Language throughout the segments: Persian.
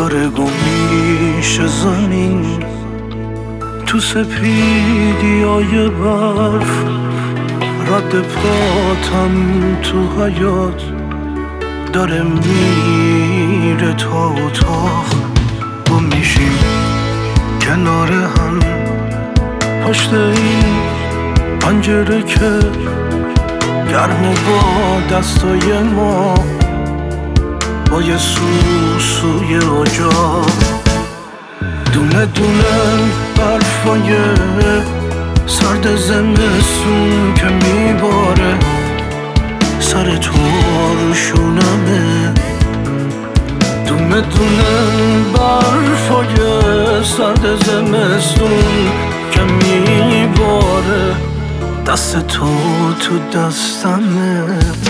داره گم میشه زمین تو سپیدیای برف، رد پاتم تو حیات داره میره تا اتاق. گم میشیم کنار هم پشت این پنجره که گرمه با دستای ما، با یه سوسوی اجاق. دونه دونه برفای سرد زمستون که میباره سر تو روشونمه. دونه دونه برفای سرد زمستون که میباره دست تو دستمه.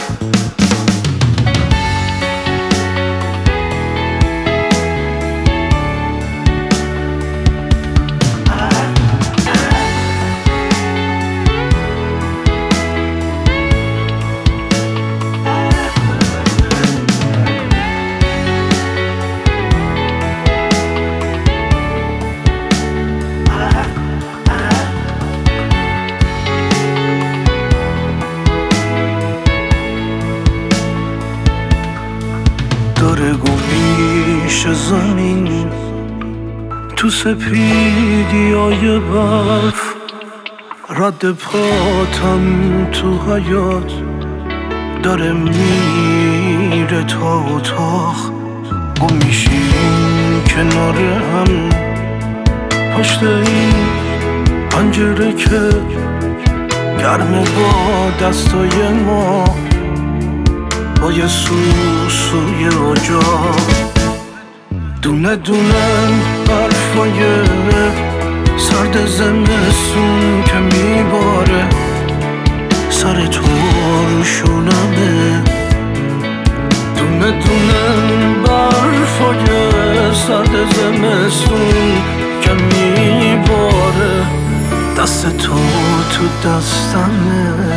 داره گم میشه زمین تو سپیدیای برف، رد پاتم تو حیات داره میره تا اتاق. گم میشیم کنار هم پشت این پنجره که گرمه با دستای ما، با یه سوسوی اجاق. دونه دونه برفای سرد زمستون که میباره سر تو روشونمه. دونه دونه برفای سرد زمستون که میباره دست تو دستمه.